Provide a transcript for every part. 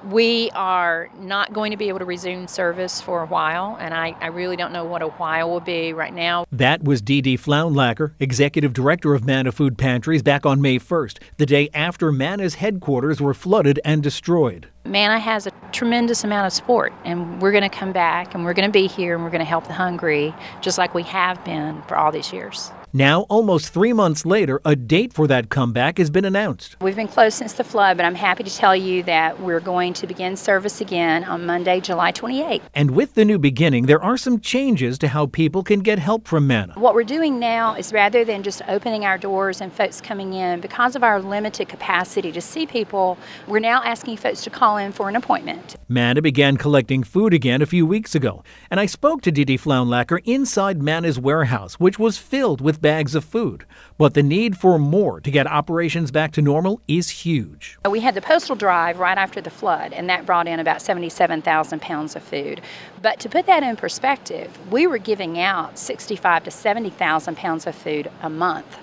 We are not going to be able to resume service for a while, and I really don't know what a while will be right now. That was Dee Dee Floundlacker, Executive Director of Manna Food Pantries, back on May 1st, the day after Manna's headquarters were flooded and destroyed. Manna has a tremendous amount of support, and we're going to come back, and we're going to be here, and we're going to help the hungry, just like we have been for all these years. Now, almost 3 months later, a date for that comeback has been announced. We've been closed since the flood, but I'm happy to tell you that we're going to begin service again on Monday, July 28th. And with the new beginning, there are some changes to how people can get help from Manna. What we're doing now is, rather than just opening our doors and folks coming in, because of our limited capacity to see people, we're now asking folks to call in for an appointment. Manna began collecting food again a few weeks ago, and I spoke to Dee Dee Floundlacker inside Manna's warehouse, which was filled with bags of food. But the need for more to get operations back to normal is huge. We had the postal drive right after the flood, and that brought in about 77,000 pounds of food. But to put that in perspective, we were giving out 65 to 70,000 pounds of food a month.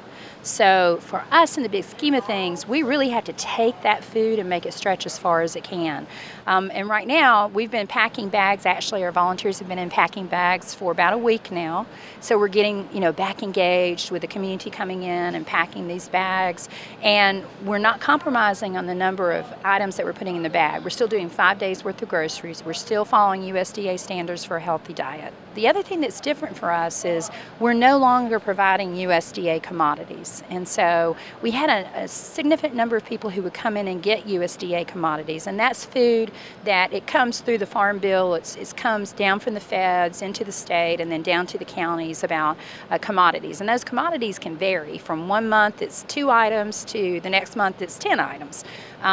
So for us, in the big scheme of things, we really have to take that food and make it stretch as far as it can. And right now, we've been packing bags. Actually, our volunteers have been in packing bags for about a week now. So we're getting, back engaged with the community coming in and packing these bags. And we're not compromising on the number of items that we're putting in the bag. We're still doing 5 days worth of groceries. We're still following USDA standards for a healthy diet. The other thing that's different for us is we're no longer providing USDA commodities. And so we had a significant number of people who would come in and get USDA commodities. And that's food that it comes through the Farm Bill. It comes down from the feds into the state and then down to the counties about commodities. And those commodities can vary from 1 month it's 2 items to the next month it's 10 items.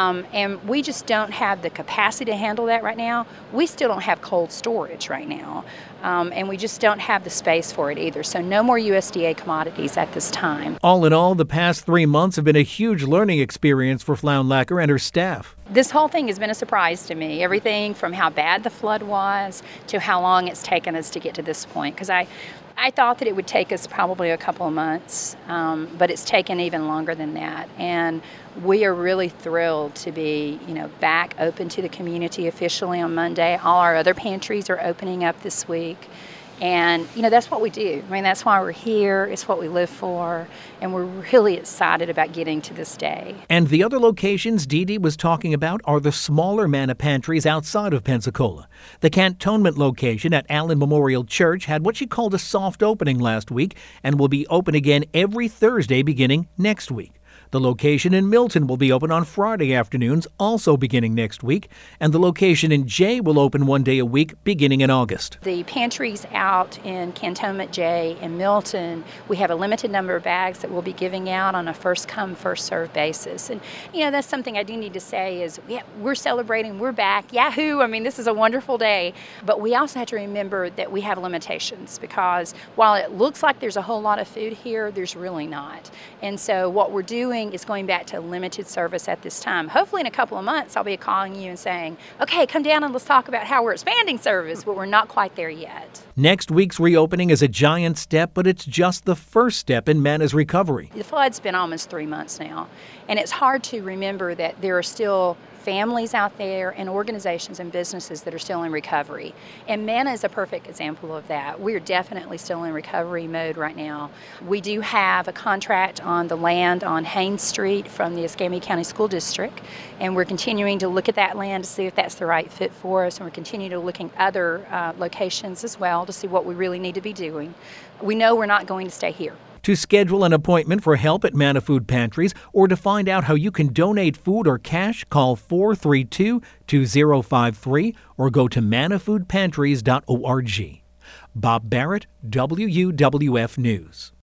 And we just don't have the capacity to handle that right now. We still don't have cold storage right now. And we just don't have the space for it either. So no more USDA commodities at this time. All in all, the past 3 months have been a huge learning experience for Floundlacker and her staff. This whole thing has been a surprise to me. Everything from how bad the flood was to how long it's taken us to get to this point. Because I thought that it would take us probably a couple of months, but it's taken even longer than that. And we are really thrilled to be, back open to the community officially on Monday. All our other pantries are opening up this week. And, that's what we do. That's why we're here. It's what we live for. And we're really excited about getting to this day. And the other locations Dee Dee was talking about are the smaller Manna pantries outside of Pensacola. The Cantonment location at Allen Memorial Church had what she called a soft opening last week and will be open again every Thursday beginning next week. The location in Milton will be open on Friday afternoons, also beginning next week, and the location in Jay will open 1 day a week beginning in August. The pantries out in Cantonment Jay and Milton, we have a limited number of bags that we'll be giving out on a first-come, first-served basis. And, that's something I do need to say is we're celebrating, we're back, yahoo! This is a wonderful day. But we also have to remember that we have limitations because while it looks like there's a whole lot of food here, there's really not. And so what we're doing is going back to limited service at this time. Hopefully in a couple of months, I'll be calling you and saying, okay, come down and let's talk about how we're expanding service, but we're not quite there yet. Next week's reopening is a giant step, but it's just the first step in Manna's recovery. The flood's been almost 3 months now, and it's hard to remember that there are still families out there and organizations and businesses that are still in recovery. And Manna is a perfect example of that. We're definitely still in recovery mode right now. We do have a contract on the land on Haynes Street from the Escambia County School District, and we're continuing to look at that land to see if that's the right fit for us, and we're continuing to look at other locations as well to see what we really need to be doing. We know we're not going to stay here. To schedule an appointment for help at Manna Food Pantries or to find out how you can donate food or cash, call 432-2053 or go to mannafoodpantries.org. Bob Barrett, WUWF News.